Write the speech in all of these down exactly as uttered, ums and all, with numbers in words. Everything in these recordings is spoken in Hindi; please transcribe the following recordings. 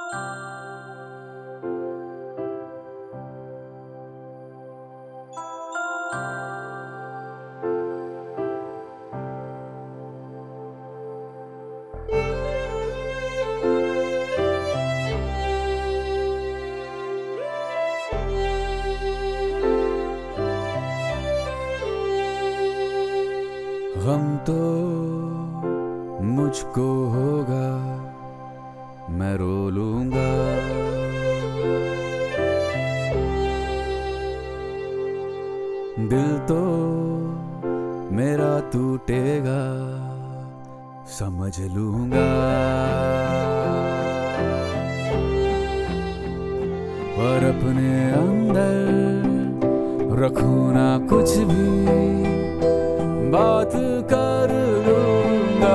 गम तो मुझको होगा, मैं रो लूंगा। दिल तो मेरा टूटेगा, समझ लूंगा। पर अपने अंदर रखूं ना कुछ भी, बात कर लूंगा।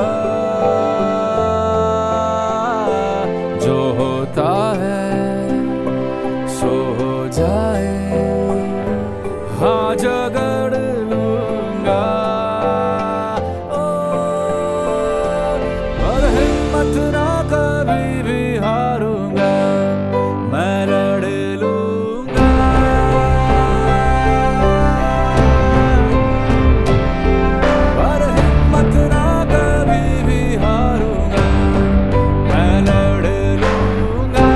जो होता है सो हो जाए, हाँ झगड़ लूंगा। ओ, पर हिम्मत ना कभी भी हारूंगा, मैं लड़ लूंगा। पर हिम्मत ना कभी भी हारूंगा, मैं लड़ लूंगा।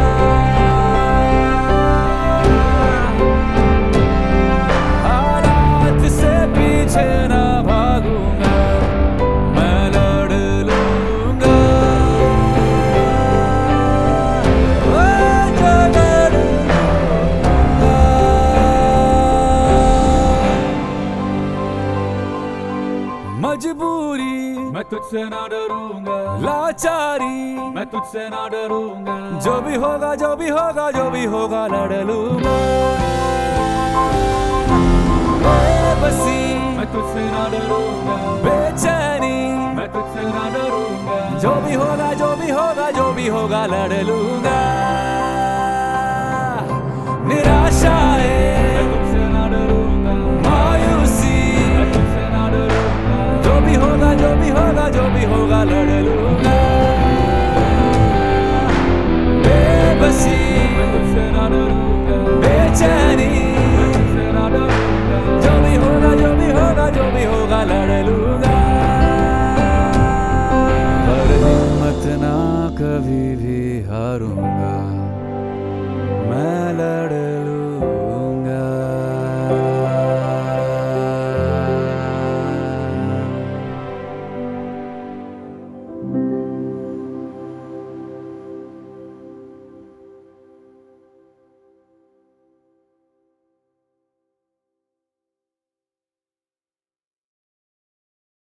हालात से पीछे ना भागूंगा, मैं लड़ लूंगा। ओ, झगड़ लूंगा। मजबूरी मैं तुझसे ना डरूंगा, लाचारी मैं तुझसे ना डरूंगा। जो भी होगा जो भी होगा जो भी होगा लड़ लूंगा। बेबसी मैं तुझसे ना डरूंगा, बेचैनी मैं तुझसे ना डरूंगा। जो भी होगा जो भी होगा जो भी होगा लड़ लूंगा। निराशाएं मैं तुझसे ना डरूंगा, मायूसी मैं तुझसे ना डरूंगा। जो भी होगा जो भी होगा जो भी होगा लड़ लूंगा। बेबसी मैं तुझसे ना डरूंगा, बेचैनी मैं तुझसे ना डरूंगा। जो भी होगा जो भी होगा जो भी होगा लड़ लूंगा। पर हिम्मत ना कभी भी हारूंगा।